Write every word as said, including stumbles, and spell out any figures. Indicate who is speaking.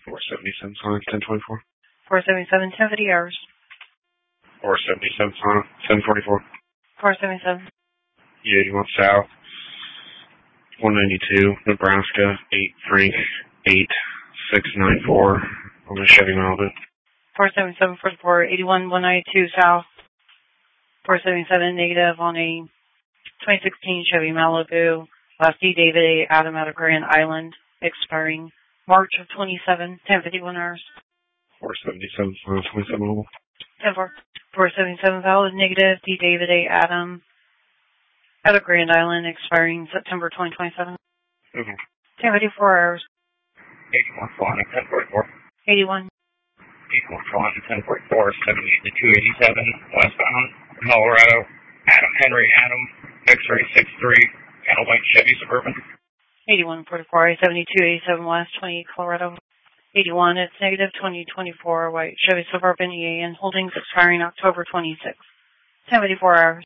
Speaker 1: four seventy-seven Sonic, ten twenty-four.
Speaker 2: four seventy-seven, ten fifty hours.
Speaker 1: four seventy-seven Sonic, ten forty-four.
Speaker 2: four seventy-seven.
Speaker 1: E eighty-one South, one ninety-two, Nebraska, eight Frank, eight six nine four on the Chevy Malibu.
Speaker 2: four seventy-seven, forty-four, eighty-one, one ninety-two South, four seventy-seven, negative on a twenty sixteen Chevy Malibu, Class D David A. Adam out of Grand Island, expiring March of twenty-seven, ten fifty-one hours.
Speaker 1: four seventy-seven, twenty-seven mobile.
Speaker 2: ten four. four seventy-seven, valid negative, D David A. Adam out of Grand Island, expiring September twenty twenty-seven.
Speaker 1: Mm-hmm.
Speaker 2: ten fifty-four hours.
Speaker 1: eighty-one Sonic, ten forty-four.
Speaker 2: eighty-one.
Speaker 1: eighty-one Sonic, ten forty-four, seventy to two eighty-seven, westbound, Colorado, Adam Henry Adam, X-ray six three, and a white Chevy Suburban.
Speaker 2: eighty-one forty-four, I seventy-two eighty-seven West, twenty Colorado. eighty-one, it's negative, twenty twenty-four, white Chevy Suburban E A N, holdings expiring October twenty-sixth. ten fifty-four hours.